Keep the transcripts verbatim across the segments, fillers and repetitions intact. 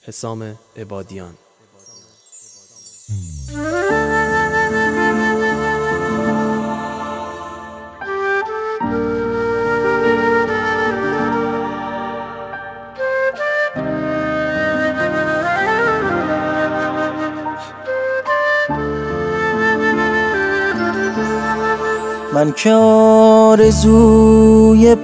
حسام عبادیان. من که آرزوی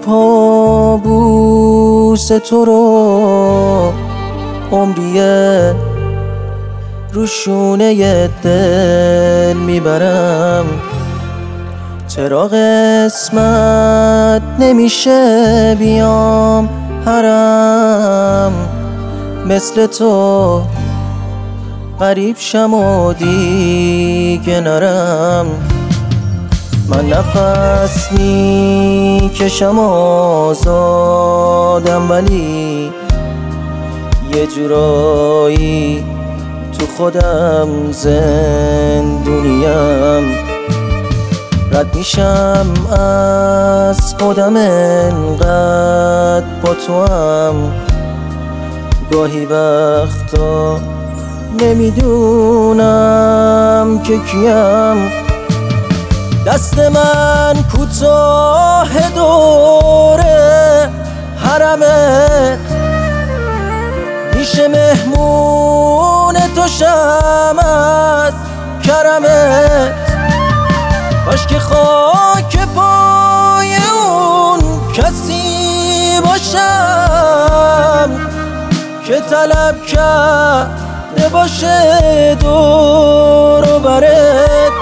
پابوس تو رو عمریه رو شونه دل میبرم، چرا قسمت نمیشه بیام حرم مثل تو غریب شم و دیگه نرم. من نفس میکشم آزادم ولی یه جورایی تو خودم زندونیم، رد میشم از خودم انقدر با تو هم، گاهی وقتا نمیدونم که کیم. دست من کوتاه دوره حرمت، میشه مهمون تو شم از کرمت. کاش که خاک پای اون کسی باشم که طلب کرده باشه دور و برت.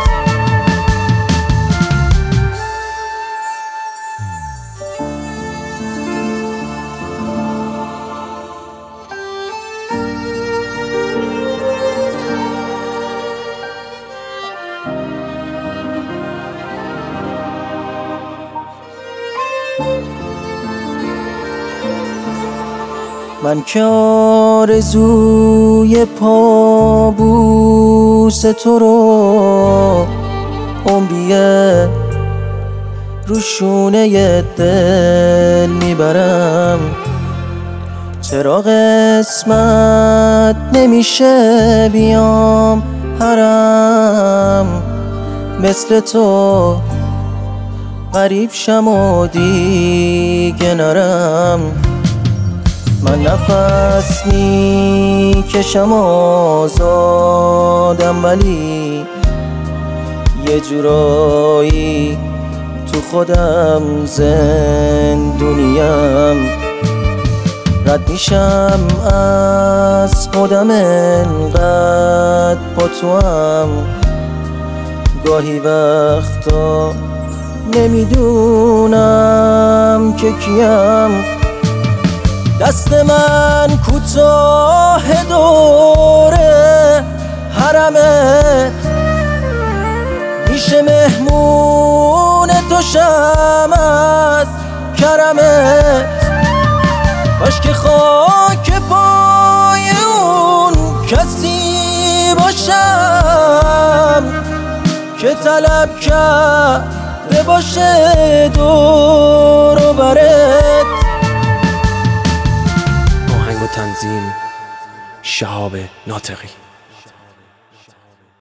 من که آرزوی پابوس تو رو عمریه رو شونه دل میبرم، چرا قسمت نمیشه بیام حرم مثل تو غریب شم و دیگه نرم. من نفس میکشم آزادم ولی یه جورایی تو خودم زندونیم، رد میشم از خودم انقدر با تو هم، گاهی وقتا نمیدونم که کیم. دست من کوتاه دوره حرمت، میشه مهمون تو شم از کرمت. کاش که خاک پای اون کسی باشم که طلب کرده باشه دور و برت. آهنگ و تنظیم شهاب ناطقی.